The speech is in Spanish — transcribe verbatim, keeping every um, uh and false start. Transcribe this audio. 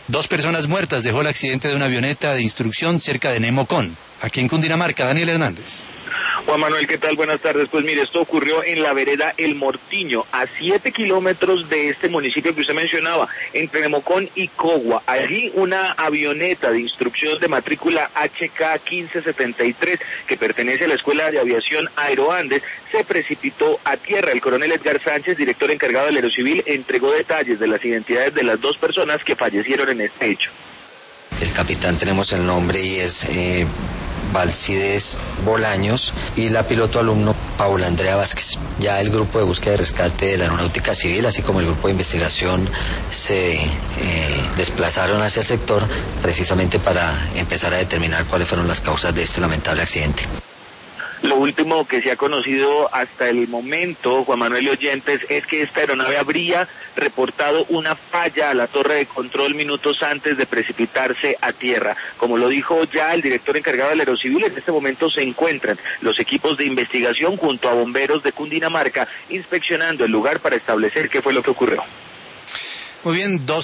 Dos personas muertas dejó el accidente de una avioneta de instrucción cerca de Nemocón, aquí en Cundinamarca. Daniel Hernández. Juan Manuel, ¿qué tal? Buenas tardes. Pues mire, esto ocurrió en la vereda El Mortiño, a siete kilómetros de este municipio que usted mencionaba, entre Nemocón y Cogua. Allí una avioneta de instrucción de matrícula H K quince setenta y tres, que pertenece a la Escuela de Aviación Aeroandes, se precipitó a tierra. El coronel Edgar Sánchez, director encargado del Aerocivil, entregó detalles de las identidades de las dos personas que fallecieron en este hecho. El capitán tenemos el nombre y es... Eh... Valcides Bolaños, y la piloto alumno Paula Andrea Vázquez. Ya el grupo de búsqueda y rescate de la Aeronáutica Civil, así como el grupo de investigación, se eh, desplazaron hacia el sector precisamente para empezar a determinar cuáles fueron las causas de este lamentable accidente. Lo último que se ha conocido hasta el momento, Juan Manuel y oyentes, es que esta aeronave habría reportado una falla a la torre de control minutos antes de precipitarse a tierra. Como lo dijo ya el director encargado del Aerocivil, en este momento se encuentran los equipos de investigación junto a bomberos de Cundinamarca inspeccionando el lugar para establecer qué fue lo que ocurrió. Muy bien, dos